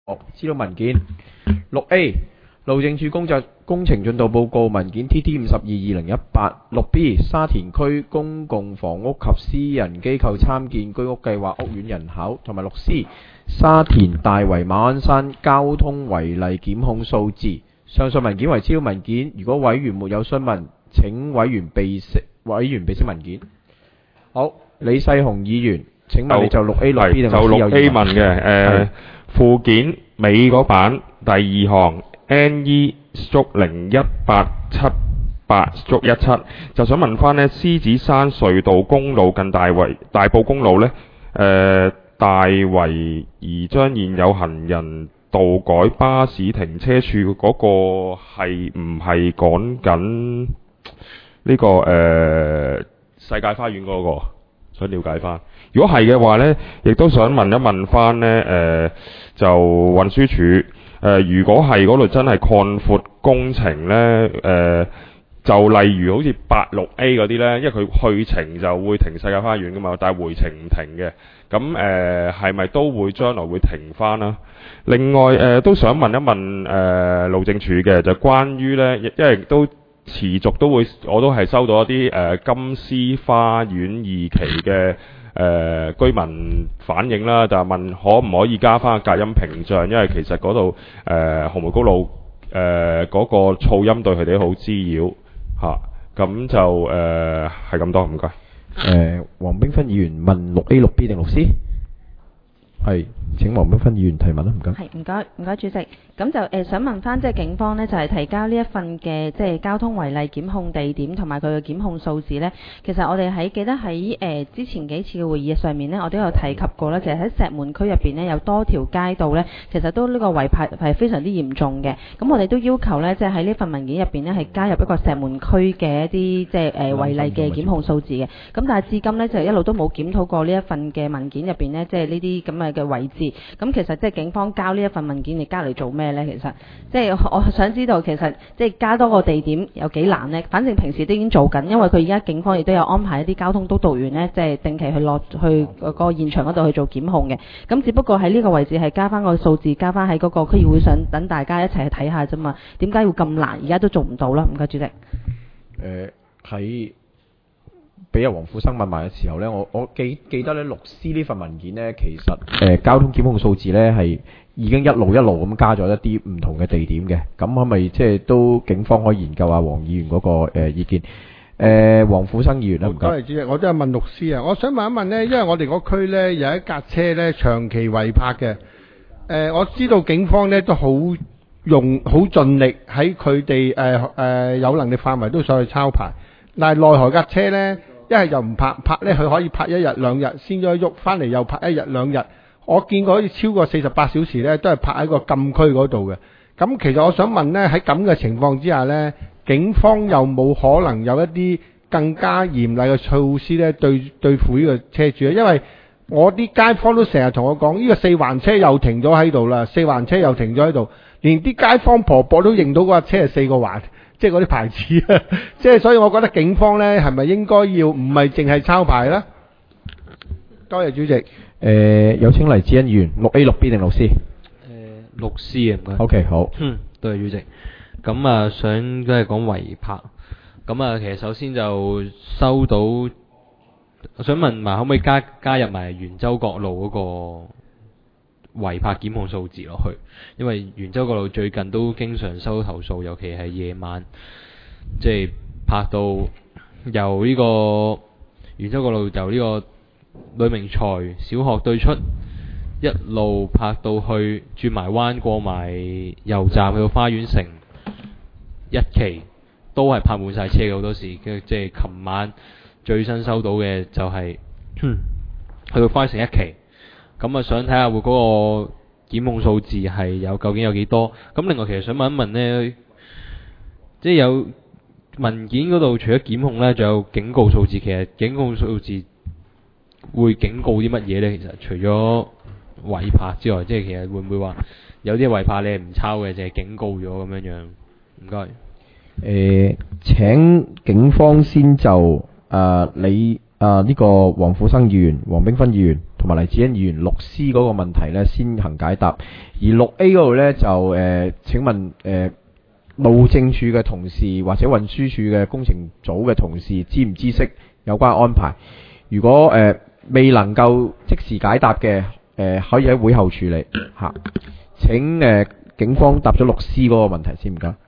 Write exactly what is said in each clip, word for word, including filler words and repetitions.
資料文件。六 A 路政署工作工程進度報告文件 T T 五十二二零一八。六 B 沙田區公共房屋及私人機構參建居屋計劃屋苑人口，同埋六 C 沙田大圍馬鞍山交通違例檢控數字。上述文件為資料文件，如果委員沒有詢問，請委員備悉委員備悉文件。好，李世雄議員，請問你就六 A 六 B 定就六 A 問問嘅誒附件尾嗰版第二項 N E 零一八七八一七，就想問翻呢獅子山隧道公路近大圍大埔公路呢，誒、呃、大圍而將現有行人道改巴士停車處嗰個係唔係講緊呢個誒、呃、世界花園嗰、那個？想了解翻。如果係嘅話呢，亦都想問一問翻呢，誒、呃、就運輸署誒、呃，如果係嗰度真係擴闊工程呢，誒、呃、就例如好似八六 A 嗰啲呢，因為佢去程就會停世界花園噶嘛，但係回程唔停嘅，咁誒係咪都會將來會停翻啦？另外誒、呃、都想問一問誒、呃、路政署嘅，就關於呢，因為都持續都會，我都係收到一啲誒、呃、金獅花園二期嘅。誒、呃、居民反映啦，就係問可唔可以加翻隔音屏障，因為其實嗰度誒紅梅高路誒嗰個噪音對佢哋好滋擾嚇，咁、啊、就誒係咁多，唔該。 誒，黃冰芬議員問六 A 六 B 定六 C？係，請黃冰芬議員提問啦，唔該。 係，唔該，唔該，主席。咁就誒、呃、想問翻，即係警方呢，就係、是、提交呢一份嘅即係交通違例檢控地點同埋佢嘅檢控數字呢。其實我哋喺記得喺誒、呃、之前幾次嘅會議上面呢，我都有提及過啦。其實喺石門區入邊呢，有多條街道呢，其實都呢個違泊係非常之嚴重嘅。咁我哋都要求呢，即係喺呢份文件入邊呢，係加入一個石門區嘅一啲即係誒違例嘅檢控數字嘅。咁但係至今呢，就一路都冇檢討過呢一份嘅文件入邊呢，即係呢啲咁嘅嘅位置。咁其實即係警方交呢一份文件，你加嚟做咩呢？其實即係我想知道，其實即係加多個地點有幾難呢？反正平時都已經做緊，因為佢而家警方亦都有安排一啲交通督導員呢，即係定期去落去個現場嗰度去做檢控嘅。咁只不過喺呢個位置係加翻個數字，加翻喺嗰個區議會上，等大家一齊去睇下啫嘛。點解要咁難？而家都做唔到啦。唔該，主席。誒喺俾阿黃富生問埋嘅時候呢，我我記記得咧六 C 呢份文件呢，其實誒、呃、交通檢控數字呢係已經一路一路咁加咗一啲唔同嘅地點嘅，咁係咪即係都警方可以研究下黃議員嗰、那個誒、呃、意見？誒、呃，黃富生議員啦，唔該。 多謝主席，我都係問六 C 啊，我想問一問呢，因為我哋嗰區呢有一架車呢長期違泊嘅，誒、呃、我知道警方呢都好用好盡力喺佢哋誒誒有能力範圍都想去抄牌，但係奈何架車呢？一係又唔拍拍咧，佢可以拍一日兩日先咗喐，翻嚟又拍一日兩日。我見過好似超過四十八小時咧，都係拍喺個禁區嗰度嘅。咁其實我想問咧，喺咁嘅情況之下咧，警方有冇可能有一啲更加嚴厲嘅措施咧，對對付呢個車主咧？因為我啲街坊都成日同我講，呢個四環車又停咗喺度啦，四環車又停咗喺度，連啲街坊婆婆都認到嗰架車係四個環。即係嗰啲牌子啊，即係所以我覺得警方呢係咪應該要唔係淨係抄牌呢？多謝主席。誒、呃，有請黎智恩議員，六 A 六 B 定六 C？ 誒， 六 C 啊，唔該。 OK， 好。 嗯，多謝主席。咁啊，想都係講違泊。咁啊，其實首先就收到，我想問埋可唔可以加加入埋元州角路嗰個違泊檢控數字落去，因為元州角路最近都經常收到投訴，尤其係夜晚，即係泊到由呢個元州角路由呢個呂明才小學對出，一路泊到去轉埋彎過埋油站去到花園城，一期都係泊滿晒車嘅好多時，即係琴晚最新收到嘅就係、是、去到花園城一期。咁啊，想睇下會嗰個檢控數字係有究竟有幾多？咁另外其實想問一問呢，即係有文件嗰度除咗檢控呢，仲有警告數字。其實警告數字會警告啲乜嘢呢？其實除咗違泊之外，即係其實會唔會話有啲違泊你係唔抄嘅，淨係警告咗咁樣樣？唔該。誒、呃，請警方先就誒、呃、你。 啊呢個黃虎生議員、黃冰芬議員同埋黎智恩議員六 C 嗰個問題呢先行解答，而六 A 嗰度呢，就誒、呃、請問誒、呃、路政署嘅同事或者運輸署嘅工程組嘅同事知唔知悉有關安排？如果誒、呃、未能夠即時解答嘅，誒、呃、可以喺會後處理嚇、啊。請誒、呃、警方答咗六 C 嗰個問題先，唔該。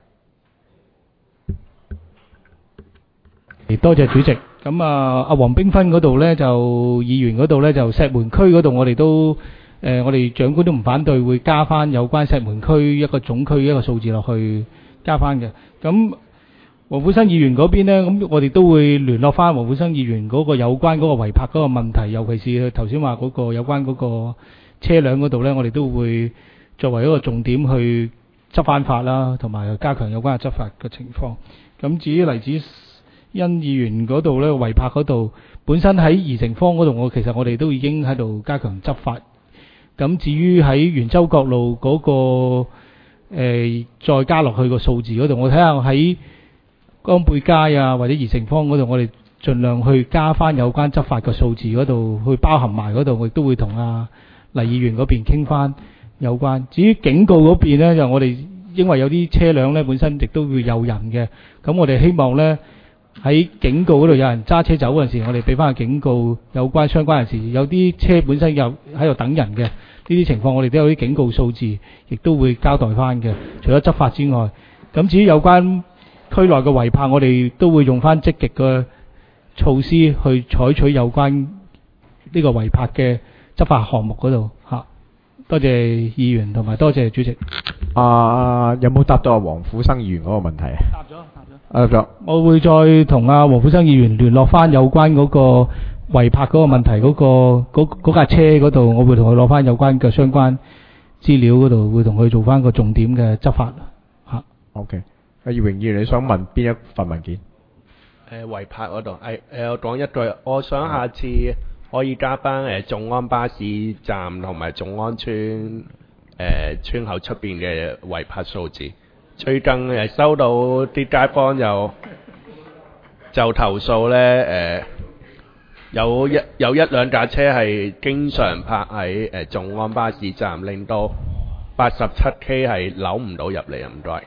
多謝主席。咁啊，阿黃冰芬嗰度呢，就議員嗰度呢，就石門區嗰度，我哋都誒、呃，我哋長官都唔反對，會加翻有關石門區一個總區一個數字落去加翻嘅。咁黃虎生議員嗰邊呢，咁我哋都會聯絡翻黃虎生議員嗰個有關嗰個違泊嗰個問題，尤其是頭先話嗰個有關嗰個車輛嗰度呢，我哋都會作為一個重點去執翻法啦，同埋加強有關嘅執法嘅情況。咁至於黎智恩議員嗰度咧，違泊嗰度本身喺怡城坊嗰度，我其實我哋都已經喺度加強執法。咁至於喺元州角路嗰、那個、呃、再加落去個數字嗰度，我睇下喺江貝街啊或者怡城坊嗰度，我哋盡量去加翻有關執法嘅數字嗰度，去包含埋嗰度，我亦都會同阿黎議員嗰邊傾翻有關。至於警告嗰邊呢，就我哋因為有啲車輛呢本身亦都會有人嘅，咁我哋希望呢。喺警告嗰度有人揸車走嗰陣時，我哋俾翻個警告有關相關人士。有啲車本身有喺度等人嘅呢啲情況，我哋都有啲警告數字，亦都會交代翻嘅。除咗執法之外，咁至於有關區內嘅違泊，我哋都會用翻積極嘅措施去採取有關呢個違泊嘅執法項目嗰度嚇。多謝議員同埋多謝主席。 啊，有冇答到阿黃虎生議員嗰個問題啊？答咗。啊、 我會再同阿黃虎生議員聯絡翻有關嗰個違泊嗰個問題，嗰、嗰個嗰架車嗰度，我會同佢攞翻有關嘅相關資料嗰度，會同佢做翻個重點嘅執法嚇。 OK， 阿葉榮議員，你想問邊一份文件？ 誒違泊嗰度，誒誒我講一句，我想下次可以加翻誒眾安巴士站同埋眾安村誒、呃、村口出邊嘅違泊數字。最近誒收到啲街坊又就投訴咧，誒、呃、有一有一兩架車係經常泊喺誒眾安巴士站，令到八十七 K 係扭唔到入嚟啊！唔該。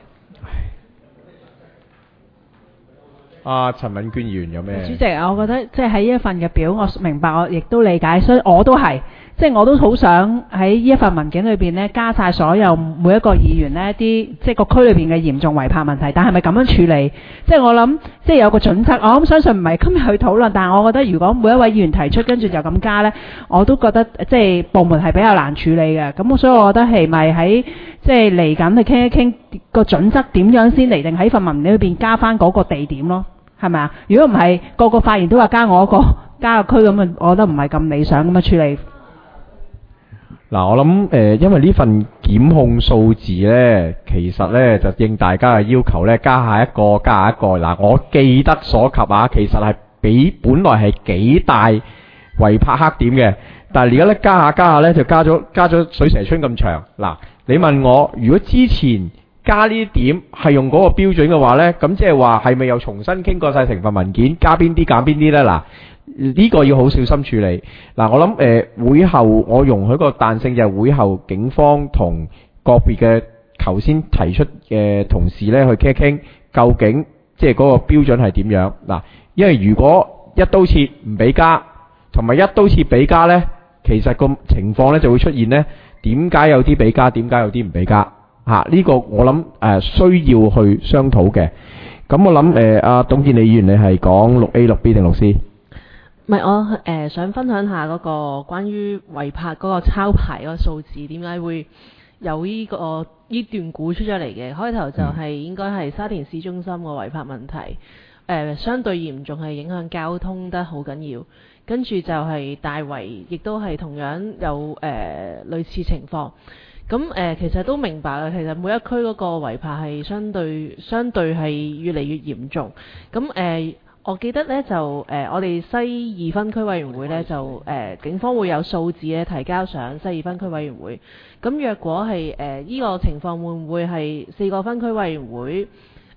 阿陳敏娟議員有咩？ 主席，我覺得即係喺呢一份嘅表，我明白，我亦都理解，所以我都係，即係我都好想喺呢一份文件裏邊呢，加晒所有每一個議員呢啲即係個區裏邊嘅嚴重違泊問題。但係咪咁樣處理？即係我諗，即係有個準則。我諗相信唔係今日去討論，但係我覺得如果每一位議員提出，跟住就咁加呢，我都覺得即係部門係比較難處理嘅。咁所以我覺得係咪喺即係嚟緊去傾一傾個準則點樣先嚟定喺份文件裏邊加翻嗰個地點咯？係咪啊？如果唔係，個個發言都話加我一個加個區咁啊，我覺得唔係咁理想咁樣處理。 嗱，我諗誒、呃，因為呢份檢控數字呢，其實呢就應大家嘅要求呢，加下一個加下一個。嗱，我記得所及啊，其實係比本來係幾大違泊黑點嘅，但係而家呢，加下加下呢，就加咗加咗水蛇春咁長。嗱，你問我如果之前加呢啲點係用嗰個標準嘅話呢，咁即係話係咪又重新傾過晒成份文件，加邊啲減邊啲呢？嗱，呢個要好小心處理。嗱，我諗誒、呃、會後我容許個彈性，就係會後警方同個別嘅頭先提出嘅同事呢去傾一傾，究竟即係嗰個標準係點樣？嗱，因為如果一刀切唔俾加，同埋一刀切俾加呢，其實個情況呢就會出現呢，點解有啲俾加，點解有啲唔俾加？嚇、啊！呢、這個我諗誒、呃、需要去商討嘅。咁我諗誒阿董建理議員，你係講六 A、六 B 定六 C？ 唔係，我誒、呃、想分享下嗰個關於違泊嗰個抄牌嗰個數字，點解會有呢、這個呢段估出咗嚟嘅？開頭就係應該係沙田市中心個違泊問題，誒、呃、相對嚴重係影響交通得好緊要。跟住就係大圍，亦都係同樣有誒、呃、類似情況。咁誒、呃，其實都明白啦。其實每一區嗰個違泊係相對相對係越嚟越嚴重。咁誒、呃，我記得呢就誒、呃，我哋西二分區委員會呢，就誒、呃，警方會有數字咧提交上西二分區委員會。咁若果係誒呢個情況，會唔會係四個分區委員會誒、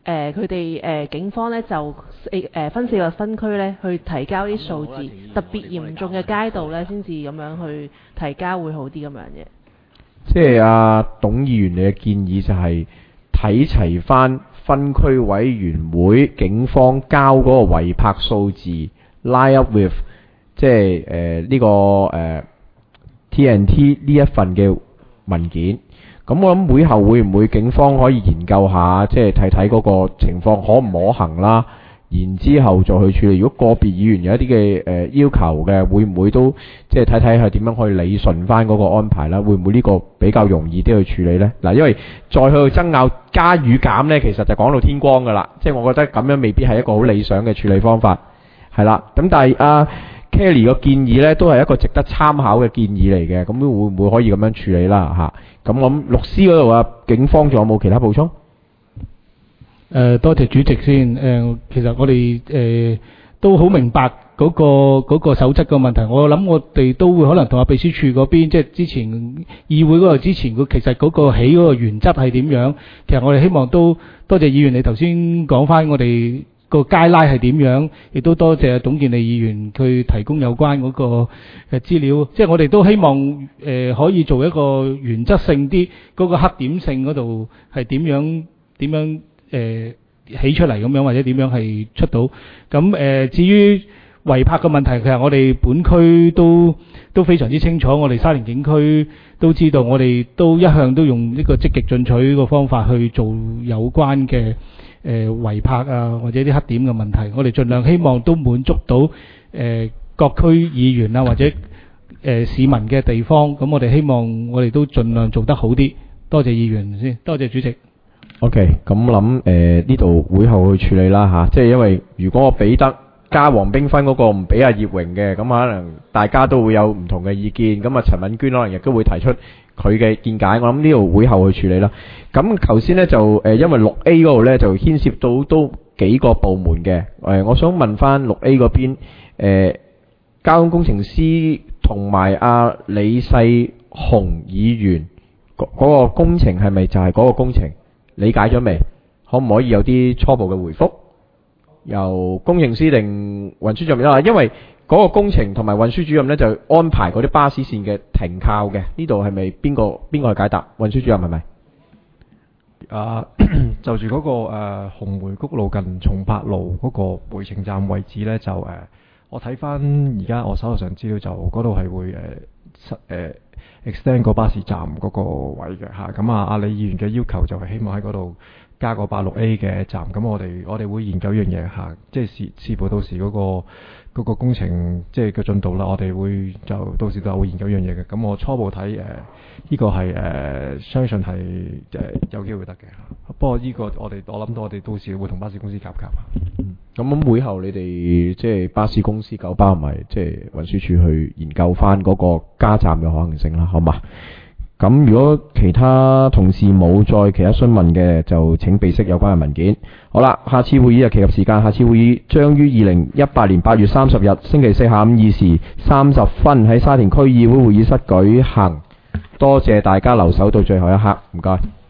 誒佢哋誒警方咧就四誒、呃、分四個分區咧去提交啲數字，特別嚴重嘅街道咧先至咁樣去提交會好啲咁樣嘅。 即係阿董議員你嘅建議就係睇齊翻分區委員會警方交嗰個違泊數字 line up with 即係誒呢個誒、呃、T N T 呢一份嘅文件。咁我諗會後會唔會警方可以研究下，即係睇睇嗰個情況可唔可行啦，然之後再去處理。如果個別議員有一啲嘅誒要求嘅，會唔會都即係睇睇係點樣去理順翻嗰個安排啦？會唔會呢個比較容易啲去處理呢？嗱，因為再去爭拗加與減呢，其實就講到天光㗎啦。即係我覺得咁樣未必係一個好理想嘅處理方法，係啦。咁但係啊 Kelly 個建議呢，都係一個值得參考嘅建議嚟嘅。咁會唔會可以咁樣處理啦？嚇！咁我諗律師嗰度啊，警方仲有冇其他補充？誒、 呃，多謝主席先。誒、呃，其實我哋誒、呃、都好明白嗰、那個嗰、那個守則嘅問題。我諗我哋都會可能同阿秘書處嗰邊，即係之前議會嗰度之前，佢其實嗰個起嗰個原則係點樣？其實我哋希望都多謝議員你頭先講翻我哋個街拉係點樣，亦都多謝董建利議員佢提供有關嗰個誒資料。即係我哋都希望誒、呃、可以做一個原則性啲，嗰、那個黑點性嗰度係點樣點樣誒、呃、起出嚟咁樣，或者點樣係出到。咁誒、呃、至於違泊嘅問題，其實我哋本區都都非常之清楚，我哋沙田警區都知道，我哋都一向都用呢個積極進取個方法去做有關嘅誒違泊啊，或者啲黑點嘅問題，我哋盡量希望都滿足到誒、呃、各區議員啊，或者誒、呃、市民嘅地方。咁我哋希望我哋都盡量做得好啲。多謝議員先，多謝主席。 OK，咁諗誒呢度會後去處理啦嚇、啊，即係因為如果我俾得加黃冰芬嗰個唔俾阿葉榮嘅，咁可能大家都會有唔同嘅意見。咁啊，陳敏娟可能亦都會提出佢嘅見解。我諗呢度會後去處理啦。咁頭先呢，就誒、呃，因為六 A 嗰度呢，就牽涉到都幾個部門嘅。誒、呃，我想問翻六 A 嗰邊誒、呃，交通工程師同埋阿李世雄議員嗰、那個工程係咪就係嗰個工程？理解咗未？可唔可以有啲初步嘅回覆？由工程師定運輸主任啦，因為嗰個工程同埋運輸主任呢，就安排嗰啲巴士線嘅停靠嘅。呢度係咪邊個邊個去解答？運輸主任係咪？ 啊，就住嗰、那個誒、呃、紅梅谷路近松柏路嗰個回程站位置呢，就誒、呃、我睇翻而家我手頭上資料就嗰度係會誒誒、呃、extend 個巴士站嗰個位嘅嚇。咁啊，阿李議員嘅要求就係希望喺嗰度加個八六 A 嘅站。咁我哋我哋會研究一樣嘢嚇，即係視視乎到時嗰、那個。嗰個工程即係個進度啦，我哋會就到時就會研究一樣嘢嘅。咁我初步睇誒呢個係誒、呃、相信係誒、呃、有機會得嘅。不過呢個我哋我諗到我哋到時會同巴士公司夾夾啊。 嗯，咁咁會後你哋即係巴士公司九巴同埋即係運輸署去研究翻嗰個加站嘅可行性啦，好嘛？咁如果其他同事冇再其他詢問嘅，就請備悉有關嘅文件。好啦，下次會議日期及時間，下次會議將於二零一八年八月三十日星期四下午二時三十分喺沙田區議會會議室舉行。多謝大家留守到最後一刻，唔該。